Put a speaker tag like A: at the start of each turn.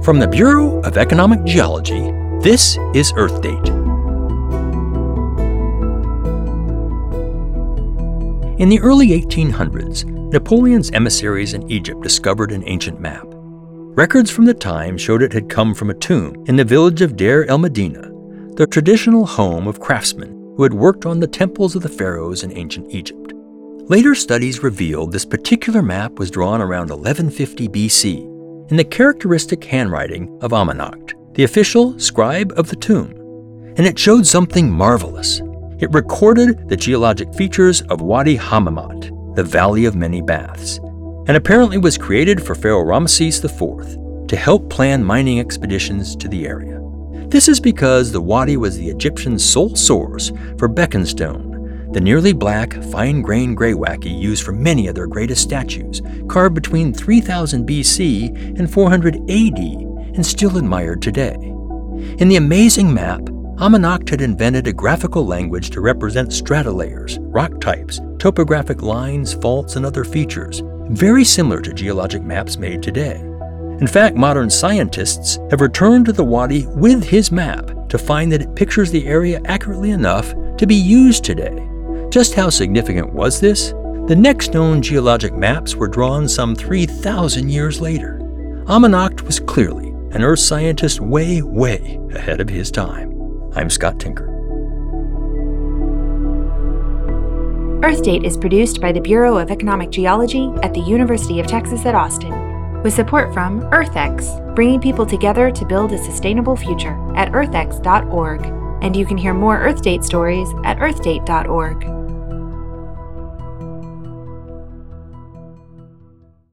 A: From the Bureau of Economic Geology, this is Earth Date. In the early 1800s, Napoleon's emissaries in Egypt discovered an ancient map. Records from the time showed it had come from a tomb in the village of Deir el-Medina, the traditional home of craftsmen who had worked on the temples of the pharaohs in ancient Egypt. Later studies revealed this particular map was drawn around 1150 BC in the characteristic handwriting of Amenhotep, the official scribe of the tomb. And it showed something marvelous. It recorded the geologic features of Wadi Hammamat, the Valley of Many Baths, and apparently was created for Pharaoh Ramesses IV to help plan mining expeditions to the area. This is because the wadi was the Egyptians' sole source for Bekenstone, the nearly black, fine-grained greywacke used for many of their greatest statues, carved between 3000 BC and 400 AD and still admired today. In the amazing map, Amenhotep had invented a graphical language to represent strata layers, rock types, topographic lines, faults, and other features, very similar to geologic maps made today. In fact, modern scientists have returned to the wadi with his map to find that it pictures the area accurately enough to be used today. Just how significant was this? The next known geologic maps were drawn some 3,000 years later. Amenhotep was clearly an Earth scientist way ahead of his time. I'm Scott Tinker.
B: Earth Date is produced by the Bureau of Economic Geology at the University of Texas at Austin, with support from EarthX, bringing people together to build a sustainable future at earthx.org. And you can hear more Earth Date stories at earthdate.org.